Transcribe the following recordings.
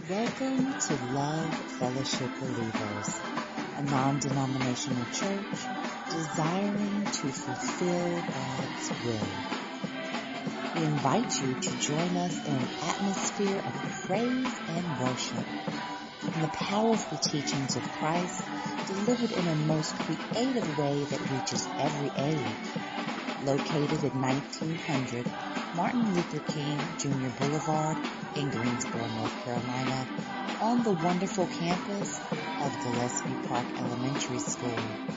Welcome to Love Fellowship Believers, a non-denominational church desiring to fulfill God's will. We invite you to join us in an atmosphere of praise and worship and the powerful teachings of Christ delivered in a most creative way that reaches every age. Located at 1900 Martin Luther King Jr. Boulevard in Greensboro, North Carolina, on the wonderful campus of Gillespie Park Elementary School.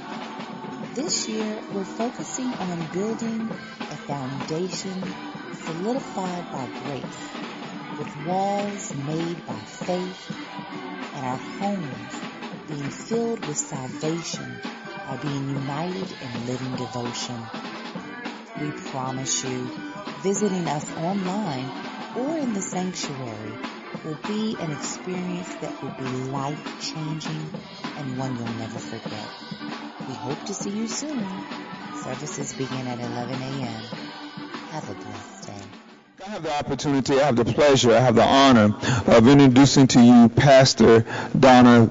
This year, we're focusing on building a foundation solidified by grace, with walls made by faith, and our homes being filled with salvation by being united in living devotion. We promise you, visiting us online or in the sanctuary will be an experience that will be life-changing and one you'll never forget. We hope to see you soon. Services begin at 11 a.m. Have a blessed day. I have the opportunity, I have the pleasure, I have the honor of introducing to you Pastor Donna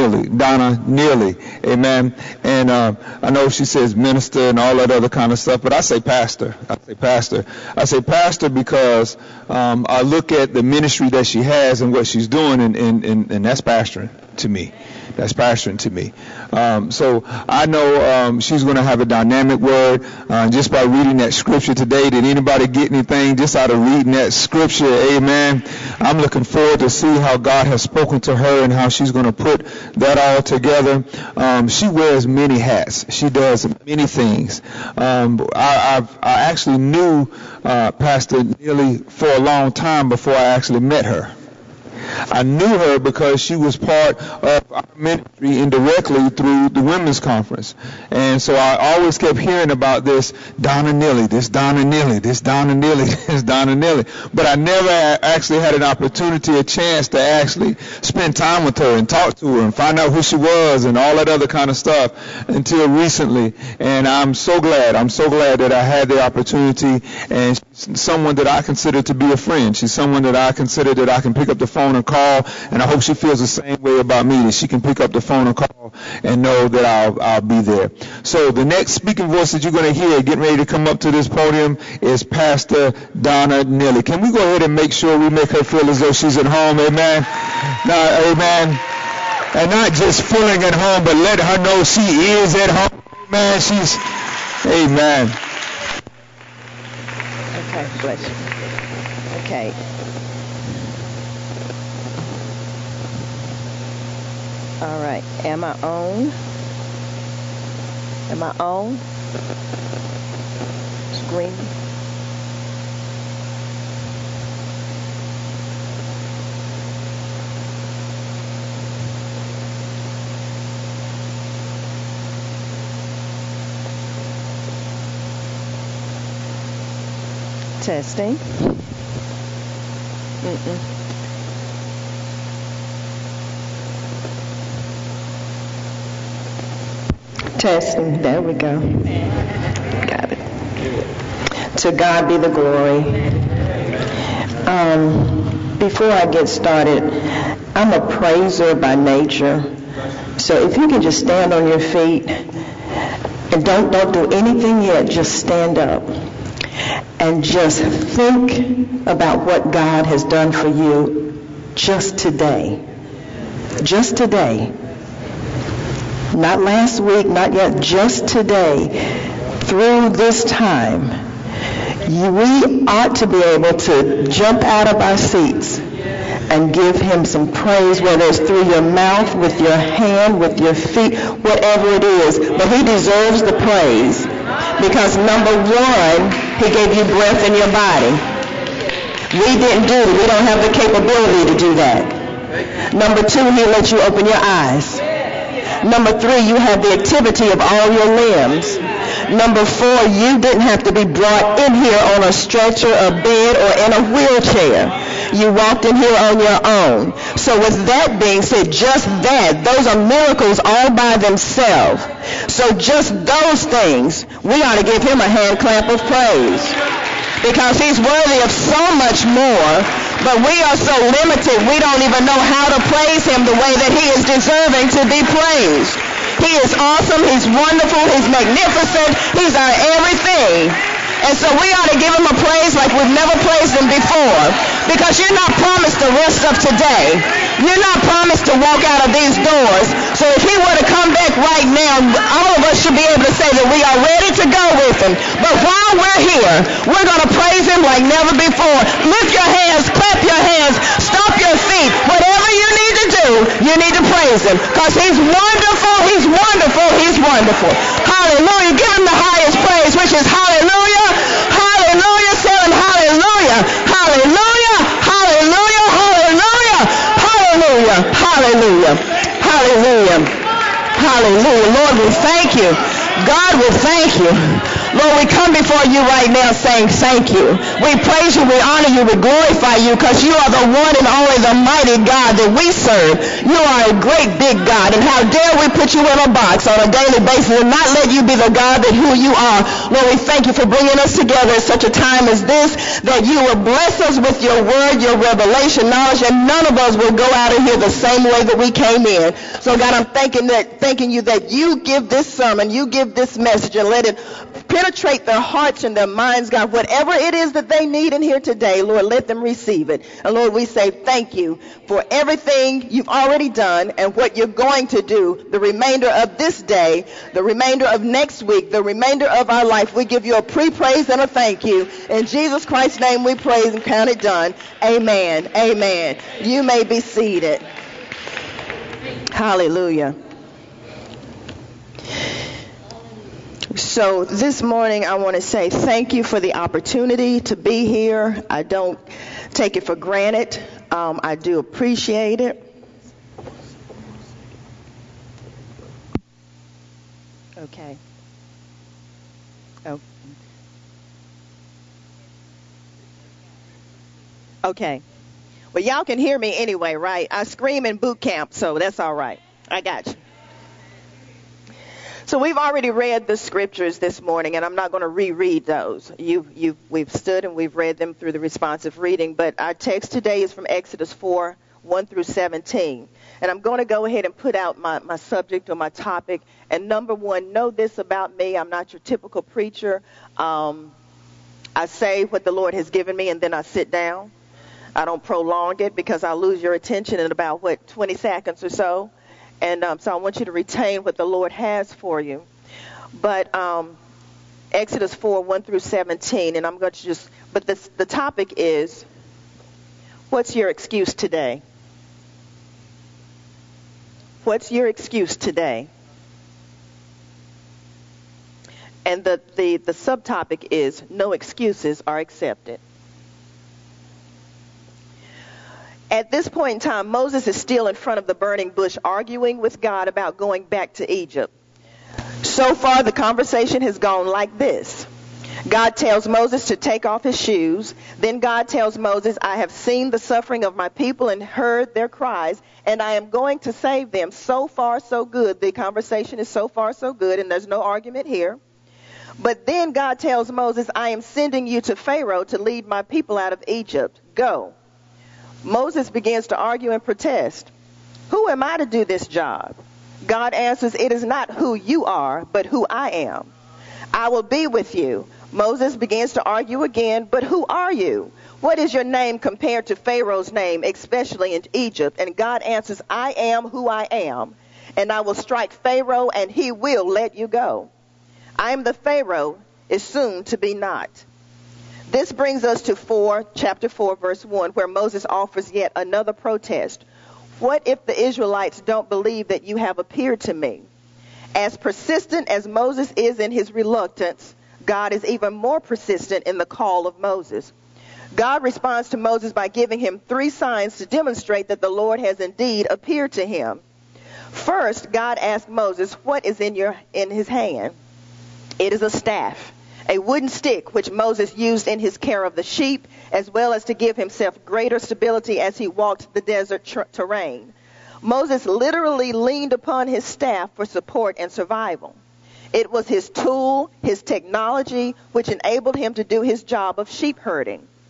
Neely. Amen. And I know she says minister and all that other kind of stuff, but I say pastor. I say pastor because I look at the ministry that she has and what she's doing, and that's pastoring to me. That's pastoring to me. So I know she's going to have a dynamic word just by reading that scripture today. Did anybody get anything just out of reading that scripture? Amen. I'm looking forward to see how God has spoken to her and how she's going to put that all together. She wears many hats. She does many things. I actually knew Pastor Neely for a long time before I actually met her. I knew her because she was part of our ministry indirectly through the women's conference. And so I always kept hearing about this Donna Neely, this Donna Neely, this Donna Neely, this Donna Neely. But I never actually had an opportunity, a chance to actually spend time with her and talk to her and find out who she was and all that other kind of stuff until recently. And I'm so glad that I had the opportunity, and she's someone that I consider to be a friend. She's someone that I consider that I can pick up the phone and call, and I hope she feels the same way about me, that she can pick up the phone and call and know that I'll be there. So the next speaking voice that you're going to hear getting ready to come up to this podium is Pastor Donna Neely. Can we go ahead and make sure we make her feel as though she's at home? Amen. Amen. And not just feeling at home, but let her know she is at home. Amen. She's, amen. Okay, bless you. Okay. All right. Am I on? Am I on? Screen. Testing. Testing. There we go. Got it. To God be the glory. Before I get started, I'm a praiser by nature. So if you can just stand on your feet and don't do anything yet, just stand up and just think about what God has done for you just today. Just today. Not last week, not yet, just today. Through this time, we ought to be able to jump out of our seats and give him some praise, whether it's through your mouth, with your hand, with your feet, whatever it is. But he deserves the praise because, number one, he gave you breath in your body. We didn't do it. We don't have the capability to do that. Number two, he let you open your eyes. Number three, you have the activity of all your limbs. Number four, you didn't have to be brought in here on a stretcher, a bed, or in a wheelchair. You walked in here on your own. So with that being said, just that, those are miracles all by themselves. So just those things, we ought to give him a hand clap of praise. Because he's worthy of so much more But we are so limited, we don't even know how to praise him the way that he is deserving to be praised. He is awesome, he's wonderful, he's magnificent, he's our everything. And so we ought to give him a praise like we've never praised him before. Because you're not promised the rest of today. You're not promised to walk out of these doors. So if he were to come back right now, all of us should be able to say that we are ready to go with him. But while we're here, we're going to praise him like never before. Lift your hands, clap your hands, stomp your feet. Whatever you need to do, you need to praise him. Because he's wonderful, he's wonderful, he's wonderful. Hallelujah. Give him the highest praise, which is hallelujah. Hallelujah. Say hallelujah. Hallelujah. Hallelujah. Hallelujah. Hallelujah. Hallelujah. Hallelujah. Hallelujah. Lord, we thank you. God, we thank you. Lord, we come before you right now saying thank you. We praise you, we honor you, we glorify you because you are the one and only the mighty God that we serve. You are a great big God, and how dare we put you in a box on a daily basis and not let you be the God that who you are. Lord, we thank you for bringing us together at such a time as this, that you will bless us with your word, your revelation, knowledge, and none of us will go out of here the same way that we came in. So God, I'm thanking you that you give this sermon, you give this message, and let it penetrate their hearts and their minds, God. Whatever it is that they need in here today, Lord, let them receive it. And Lord, we say thank you for everything you've already done and what you're going to do the remainder of this day, the remainder of next week, the remainder of our life. We give you a pre-praise and a thank you. In Jesus Christ's name we praise and count it done. Amen. Amen. You may be seated. Hallelujah. So this morning I want to say thank you for the opportunity to be here. I don't take it for granted. I do appreciate it. Okay. Oh. Okay. Well, y'all can hear me anyway, right? I scream in boot camp, so that's all right. I got you. So we've already read the scriptures this morning, and I'm not going to reread those. We've stood and we've read them through the responsive reading, but our text today is from Exodus 4, 1 through 17. And I'm going to go ahead and put out my subject or my topic. And number one, know this about me. I'm not your typical preacher. I say what the Lord has given me, and then I sit down. I don't prolong it because I'll lose your attention in about, 20 seconds or so. And so I want you to retain what the Lord has for you. But Exodus 4, 1 through 17, and I'm going to but the topic is, what's your excuse today? What's your excuse today? And the subtopic is, no excuses are accepted. At this point in time, Moses is still in front of the burning bush arguing with God about going back to Egypt. So far, the conversation has gone like this. God tells Moses to take off his shoes. Then God tells Moses, I have seen the suffering of my people and heard their cries, and I am going to save them. So far, so good. The conversation is so far, so good, and there's no argument here. But then God tells Moses, I am sending you to Pharaoh to lead my people out of Egypt. Go. Moses begins to argue and protest. Who am I to do this job? God answers, it is not who you are, but who I am. I will be with you. Moses begins to argue again, but who are you? What is your name compared to Pharaoh's name, especially in Egypt? And God answers, I am who I am, and I will strike Pharaoh, and he will let you go. I am the Pharaoh is soon to be not. This brings us to chapter 4, verse 1, where Moses offers yet another protest. What if the Israelites don't believe that you have appeared to me? As persistent as Moses is in his reluctance, God is even more persistent in the call of Moses. God responds to Moses by giving him 3 signs to demonstrate that the Lord has indeed appeared to him. First, God asked Moses, what is in his hand? It is a staff. A wooden stick which Moses used in his care of the sheep, as well as to give himself greater stability as he walked the desert terrain. Moses literally leaned upon his staff for support and survival. It was his tool, his technology, which enabled him to do his job of sheep herding.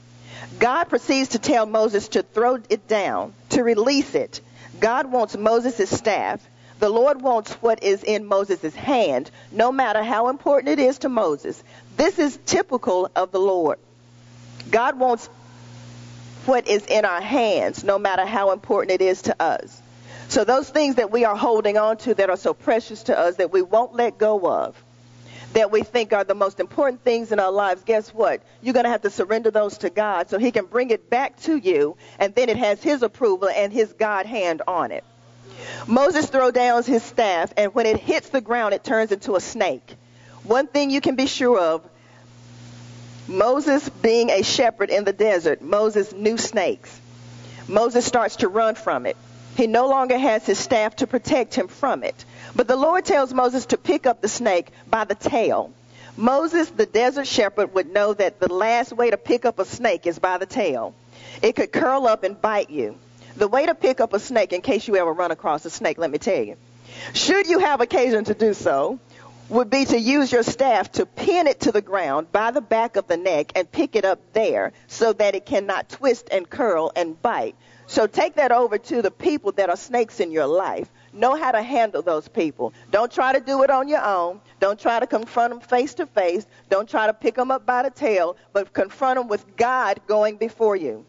God proceeds to tell Moses to throw it down, to release it. God wants Moses' staff. The Lord wants what is in Moses' hand, no matter how important it is to Moses. This is typical of the Lord. God wants what is in our hands, no matter how important it is to us. So those things that we are holding on to that are so precious to us that we won't let go of, that we think are the most important things in our lives, guess what? You're going to have to surrender those to God so he can bring it back to you, and then it has his approval and his God hand on it. Moses throws down his staff, and when it hits the ground, it turns into a snake. One thing you can be sure of, Moses being a shepherd in the desert, Moses knew snakes. Moses starts to run from it. He no longer has his staff to protect him from it. But the Lord tells Moses to pick up the snake by the tail. Moses, the desert shepherd, would know that the last way to pick up a snake is by the tail. It could curl up and bite you. The way to pick up a snake, in case you ever run across a snake, let me tell you, should you have occasion to do so, would be to use your staff to pin it to the ground by the back of the neck and pick it up there so that it cannot twist and curl and bite. So take that over to the people that are snakes in your life. Know how to handle those people. Don't try to do it on your own. Don't try to confront them face to face. Don't try to pick them up by the tail, but confront them with God going before you.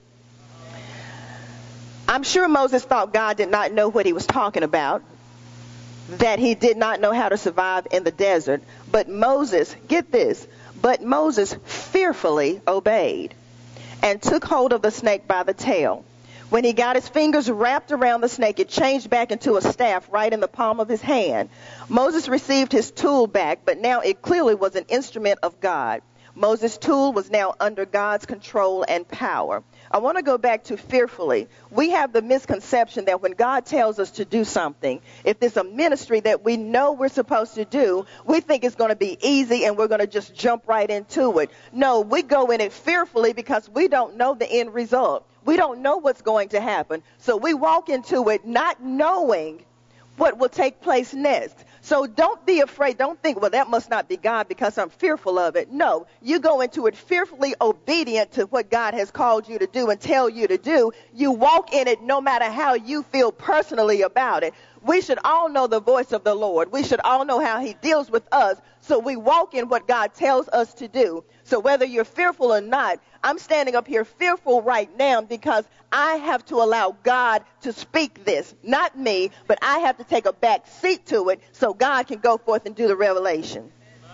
I'm sure Moses thought God did not know what he was talking about, that he did not know how to survive in the desert. But Moses, get this, but Moses fearfully obeyed and took hold of the snake by the tail. When he got his fingers wrapped around the snake, it changed back into a staff right in the palm of his hand. Moses received his tool back, but now it clearly was an instrument of God. Moses' tool was now under God's control and power. I want to go back to fearfully. We have the misconception that when God tells us to do something, if it's a ministry that we know we're supposed to do, we think it's going to be easy and we're going to just jump right into it. No, we go in it fearfully because we don't know the end result. We don't know what's going to happen. So we walk into it not knowing what will take place next. So don't be afraid. Don't think, well, that must not be God because I'm fearful of it. No, you go into it fearfully obedient to what God has called you to do and tell you to do. You walk in it no matter how you feel personally about it. We should all know the voice of the Lord. We should all know how he deals with us. So we walk in what God tells us to do. So whether you're fearful or not, I'm standing up here fearful right now because I have to allow God to speak this, not me, but I have to take a back seat to it so God can go forth and do the revelation.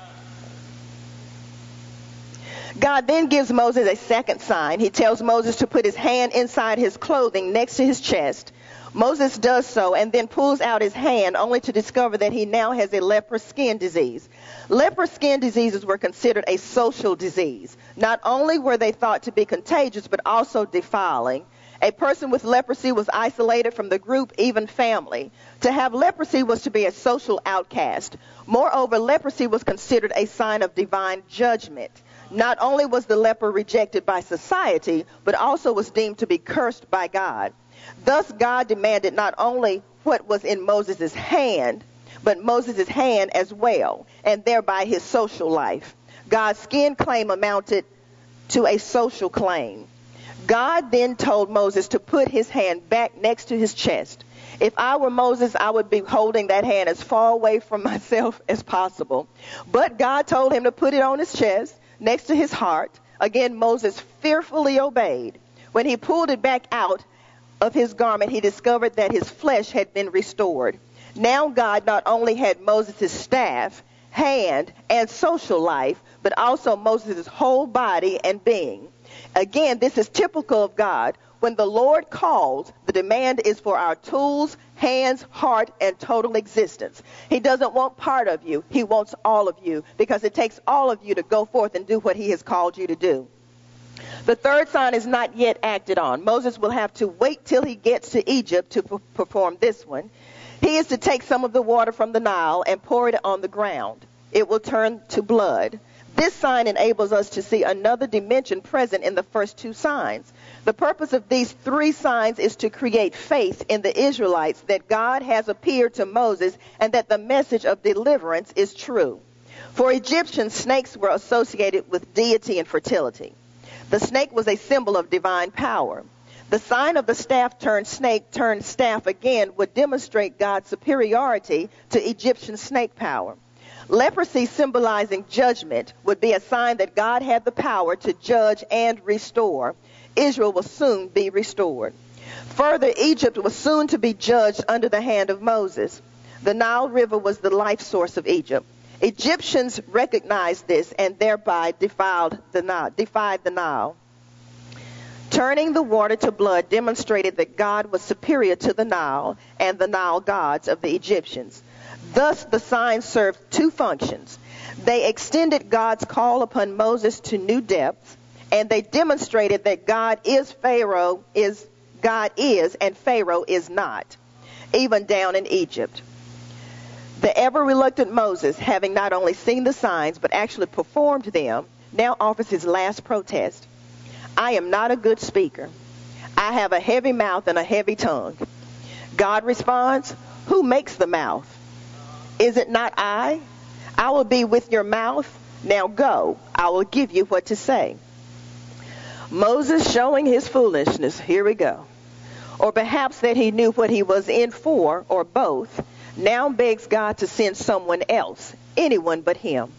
God then gives Moses a second sign. He tells Moses to put his hand inside his clothing next to his chest. Moses does so and then pulls out his hand only to discover that he now has a leprous skin disease. Leprous skin diseases were considered a social disease. Not only were they thought to be contagious, but also defiling. A person with leprosy was isolated from the group, even family. To have leprosy was to be a social outcast. Moreover, leprosy was considered a sign of divine judgment. Not only was the leper rejected by society, but also was deemed to be cursed by God. Thus, God demanded not only what was in Moses' hand, but Moses' hand as well, and thereby his social life. God's skin claim amounted to a social claim. God then told Moses to put his hand back next to his chest. If I were Moses, I would be holding that hand as far away from myself as possible. But God told him to put it on his chest, next to his heart. Again, Moses fearfully obeyed. When he pulled it back out of his garment, he discovered that his flesh had been restored. Now God not only had Moses' staff, hand, and social life, but also Moses' whole body and being. Again, this is typical of God. When the Lord calls, the demand is for our tools, hands, heart, and total existence. He doesn't want part of you. He wants all of you, because it takes all of you to go forth and do what he has called you to do. The third sign is not yet acted on. Moses will have to wait till he gets to Egypt to perform this one. He is to take some of the water from the Nile and pour it on the ground. It will turn to blood. This sign enables us to see another dimension present in the first two signs. The purpose of these three signs is to create faith in the Israelites that God has appeared to Moses and that the message of deliverance is true. For Egyptians, snakes were associated with deity and fertility. The snake was a symbol of divine power. The sign of the staff turned snake turned staff again would demonstrate God's superiority to Egyptian snake power. Leprosy, symbolizing judgment, would be a sign that God had the power to judge and restore. Israel will soon be restored. Further, Egypt was soon to be judged under the hand of Moses. The Nile River was the life source of Egypt. Egyptians recognized this and thereby defied the Nile. Turning the water to blood demonstrated that God was superior to the Nile and the Nile gods of the Egyptians. Thus, the signs served two functions. They extended God's call upon Moses to new depths, and they demonstrated that God is and Pharaoh is not, even down in Egypt. The ever-reluctant Moses, having not only seen the signs but actually performed them, now offers his last protest. I am not a good speaker. I have a heavy mouth and a heavy tongue. God responds, who makes the mouth? Is it not I? I will be with your mouth. Now go. I will give you what to say. Moses showing his foolishness. Here we go. Or perhaps that he knew what he was in for, or both, now begs God to send someone else, anyone but him.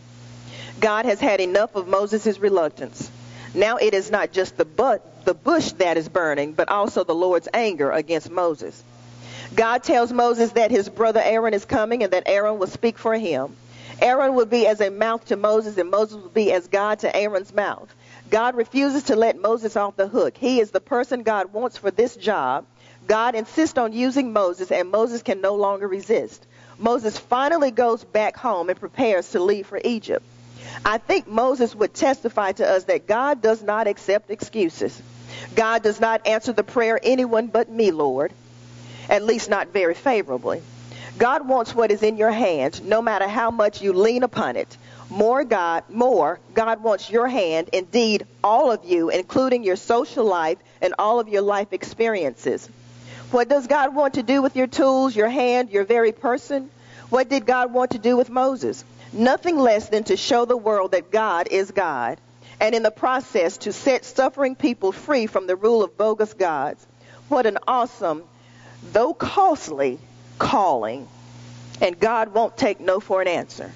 God has had enough of Moses' reluctance. Now it is not just the bush that is burning, but also the Lord's anger against Moses. God tells Moses that his brother Aaron is coming and that Aaron will speak for him. Aaron will be as a mouth to Moses, and Moses will be as God to Aaron's mouth. God refuses to let Moses off the hook. He is the person God wants for this job. God insists on using Moses, and Moses can no longer resist. Moses finally goes back home and prepares to leave for Egypt. I think Moses would testify to us that God does not accept excuses. God does not answer the prayer, anyone but me, Lord, at least not very favorably. God wants what is in your hand, no matter how much you lean upon it. God wants your hand, indeed all of you, including your social life and all of your life experiences. What does God want to do with your tools, your hand, your very person? What did God want to do with Moses? Nothing less than to show the world that God is God, and in the process to set suffering people free from the rule of bogus gods. What an awesome, though costly, calling, and God won't take no for an answer.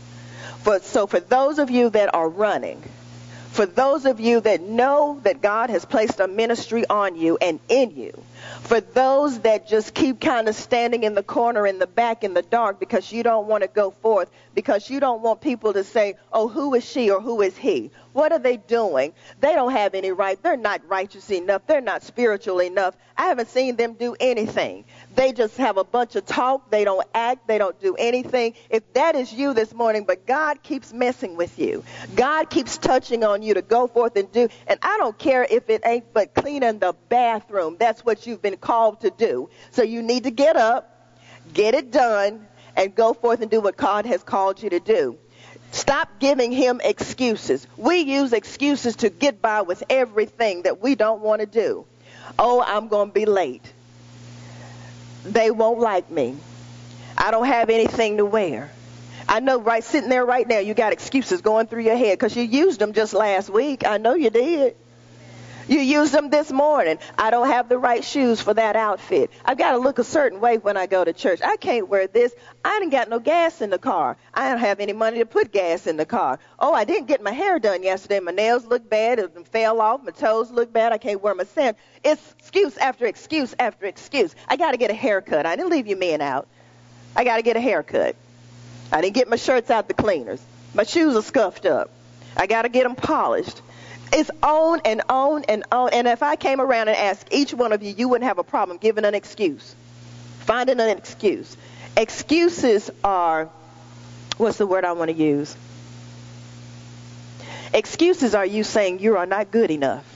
So for those of you that are running, for those of you that know that God has placed a ministry on you and in you, for those that just keep kind of standing in the corner in the back in the dark because you don't want to go forth, because you don't want people to say, oh, who is she or who is he? What are they doing? They don't have any right. They're not righteous enough. They're not spiritual enough. I haven't seen them do anything. They just have a bunch of talk. They don't act. They don't do anything. If that is you this morning, but God keeps messing with you. God keeps touching on you to go forth and do. And I don't care if it ain't but cleaning the bathroom. That's what you've been called to do. So you need to get up, get it done, and go forth and do what God has called you to do. Stop giving him excuses. We use excuses to get by with everything that we don't want to do. Oh, I'm going to be late. They won't like me. I don't have anything to wear. I know sitting there right now, you got excuses going through your head because you used them just last week. I know you did. You used them this morning. I don't have the right shoes for that outfit. I've got to look a certain way when I go to church. I can't wear this. I didn't got no gas in the car. I don't have any money to put gas in the car. Oh, I didn't get my hair done yesterday. My nails look bad. It fell off. My toes look bad. I can't wear my sand. It's excuse after excuse after excuse. I got to get a haircut. I didn't leave you men out. I got to get a haircut. I didn't get my shirts out the cleaners. My shoes are scuffed up. I got to get them polished. It's on and on and on. And if I came around and asked each one of you, you wouldn't have a problem giving an excuse, finding an excuse. Excuses are, what's the word I want to use? Excuses are you saying you are not good enough.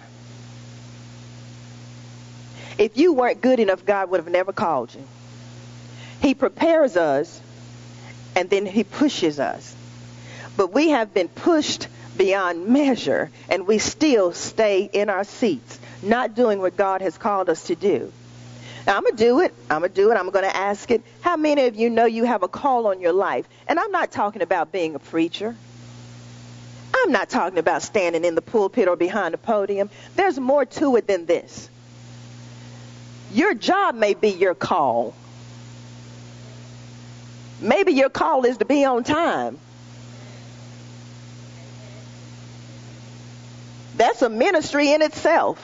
If you weren't good enough, God would have never called you. He prepares us, and then he pushes us. But we have been pushed beyond measure, and we still stay in our seats, not doing what God has called us to do. Now, I'm going to do it. I'm going to ask it. How many of you know you have a call on your life? And I'm not talking about being a preacher. I'm not talking about standing in the pulpit or behind the podium. There's more to it than this. Your job may be your call. Maybe your call is to be on time. That's a ministry in itself.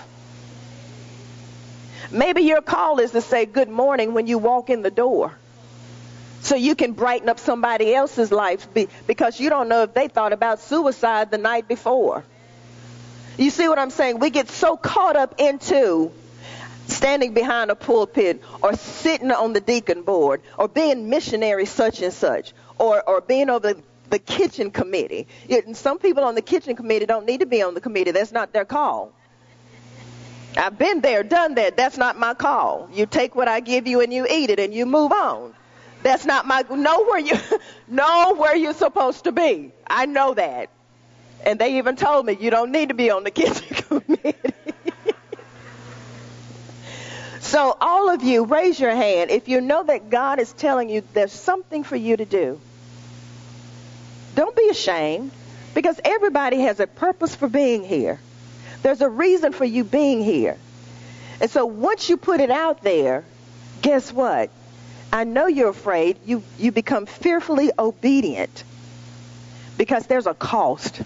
Maybe your call is to say good morning when you walk in the door, so you can brighten up somebody else's life, because you don't know if they thought about suicide the night before. You see what I'm saying? We get so caught up into standing behind a pulpit, or sitting on the deacon board, or being missionary such and such, or being over the kitchen committee. Some people on the kitchen committee don't need to be on the committee. That's not their call. I've been there, done that. That's not my call. You take what I give you and you eat it and you move on. That's not know where you're supposed to be. I know that. And they even told me you don't need to be on the kitchen committee. So all of you, raise your hand if you know that God is telling you there's something for you to do. Don't be ashamed, because everybody has a purpose for being here. There's a reason for you being here. And so once you put it out there, guess what? I know you're afraid. You become fearfully obedient, because there's a cost.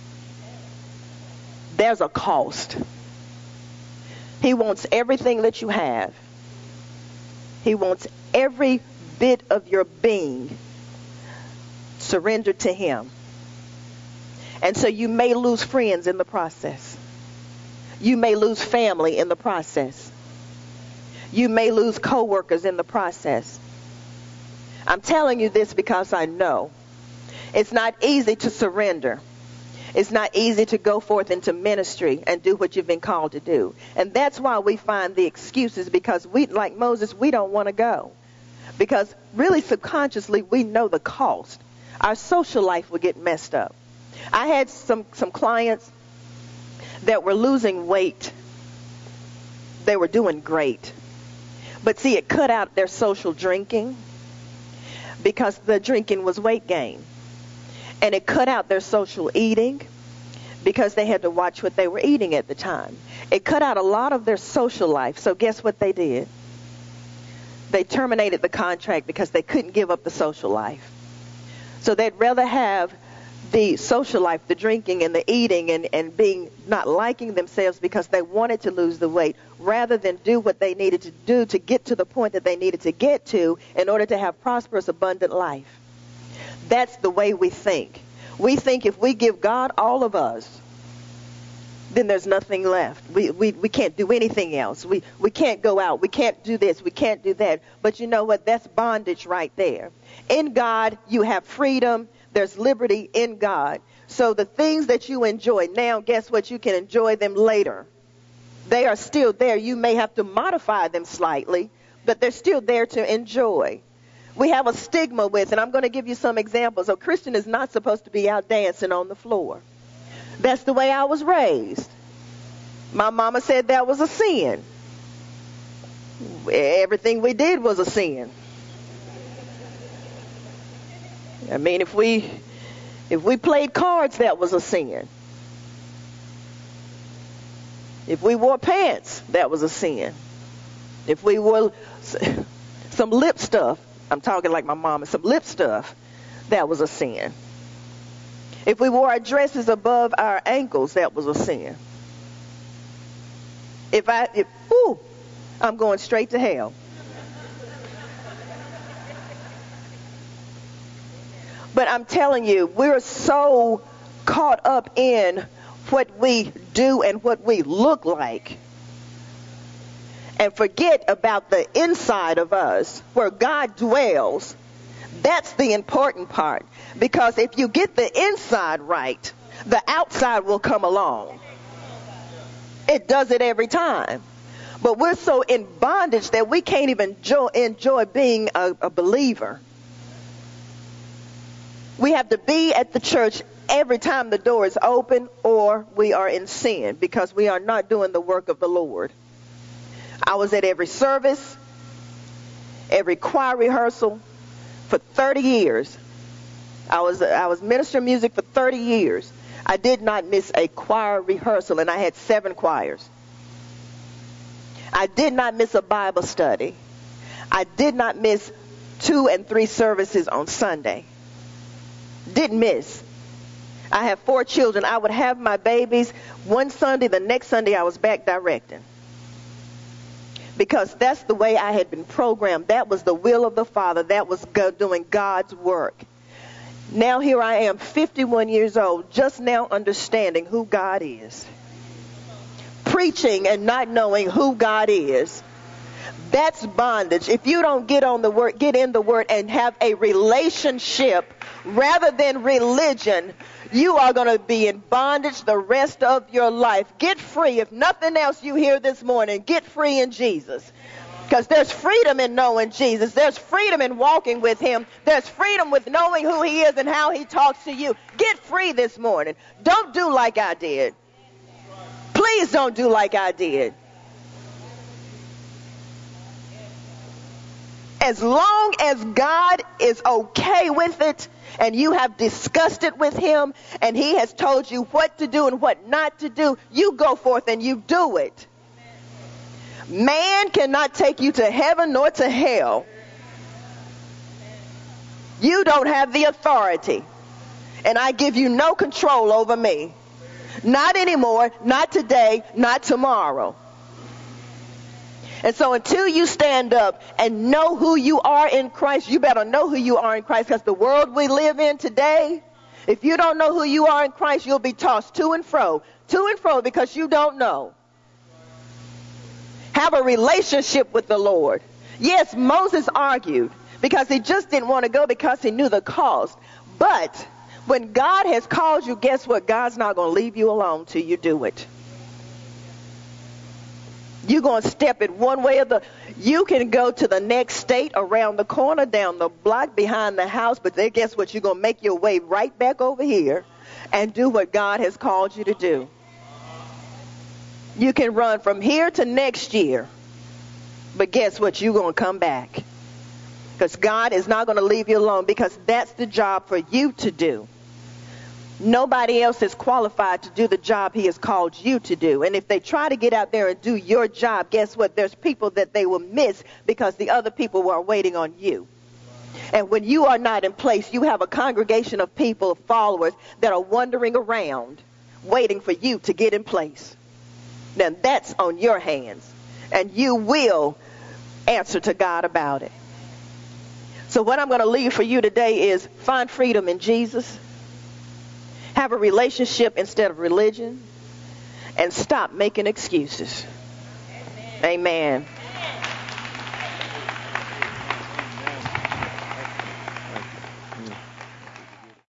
There's a cost. He wants everything that you have. He wants every bit of your being surrendered to him. And so you may lose friends in the process. You may lose family in the process. You may lose co-workers in the process. I'm telling you this because I know it's not easy to surrender. It's not easy to go forth into ministry and do what you've been called to do. And that's why we find the excuses, because we, like Moses, we don't want to go. Because really subconsciously we know the cost. Our social life would get messed up. I had some clients that were losing weight. They were doing great. But see, it cut out their social drinking, because the drinking was weight gain. And it cut out their social eating, because they had to watch what they were eating at the time. It cut out a lot of their social life. So guess what they did? They terminated the contract because they couldn't give up the social life. So they'd rather have the social life, the drinking and the eating and being not liking themselves because they wanted to lose the weight, rather than do what they needed to do to get to the point that they needed to get to in order to have prosperous, abundant life. That's the way we think. We think if we give God all of us, then there's nothing left. We can't do anything else. We can't go out. We can't do this. We can't do that. But you know what? That's bondage right there. In God, you have freedom. There's liberty in God. So the things that you enjoy now, guess what? You can enjoy them later. They are still there. You may have to modify them slightly, but they're still there to enjoy. We have a stigma with, and I'm going to give you some examples. A Christian is not supposed to be out dancing on the floor. That's the way I was raised. My mama said that was a sin. Everything we did was a sin. I mean, if we played cards, that was a sin. If we wore pants, that was a sin. If we wore some lip stuff, I'm talking like my mama, some lip stuff, that was a sin. If we wore our dresses above our ankles, that was a sin. I'm going straight to hell. But I'm telling you, we're so caught up in what we do and what we look like, and forget about the inside of us where God dwells. That's the important part. Because if you get the inside right, the outside will come along. It does it every time. But we're so in bondage that we can't even enjoy being a believer. We have to be at the church every time the door is open, or we are in sin because we are not doing the work of the Lord. I was at every service, every choir rehearsal for 30 years. I was ministering music for 30 years. I did not miss a choir rehearsal, and I had 7 choirs. I did not miss a Bible study. I did not miss 2 and 3 services on Sunday. Didn't miss. I have 4 children. I would have my babies one Sunday. The next Sunday I was back directing. Because that's the way I had been programmed. That was the will of the Father. That was doing God's work. Now here I am, 51 years old, just now understanding who God is. Preaching and not knowing who God is. That's bondage. If you don't get on the word, get in the word and have a relationship rather than religion, you are going to be in bondage the rest of your life. Get free. If nothing else you hear this morning, get free in Jesus. Because there's freedom in knowing Jesus. There's freedom in walking with him. There's freedom with knowing who he is and how he talks to you. Get free this morning. Don't do like I did. Please don't do like I did. As long as God is okay with it and you have discussed it with him and he has told you what to do and what not to do, you go forth and you do it. Man cannot take you to heaven nor to hell. You don't have the authority. And I give you no control over me. Not anymore, not today, not tomorrow. And so until you stand up and know who you are in Christ, you better know who you are in Christ, because the world we live in today, if you don't know who you are in Christ, you'll be tossed to and fro because you don't know. Have a relationship with the Lord. Yes, Moses argued because he just didn't want to go because he knew the cost. But when God has called you, guess what? God's not going to leave you alone till you do it. You're going to step it one way or the other. You can go to the next state, around the corner, down the block, behind the house, but then guess what? You're going to make your way right back over here and do what God has called you to do. You can run from here to next year, but guess what? You're going to come back. Because God is not going to leave you alone, because that's the job for you to do. Nobody else is qualified to do the job he has called you to do. And if they try to get out there and do your job, guess what? There's people that they will miss because the other people are waiting on you. And when you are not in place, you have a congregation of people, followers, that are wandering around waiting for you to get in place. Now that's on your hands. And you will answer to God about it. So what I'm going to leave for you today is find freedom in Jesus. Have a relationship instead of religion. And stop making excuses. Amen.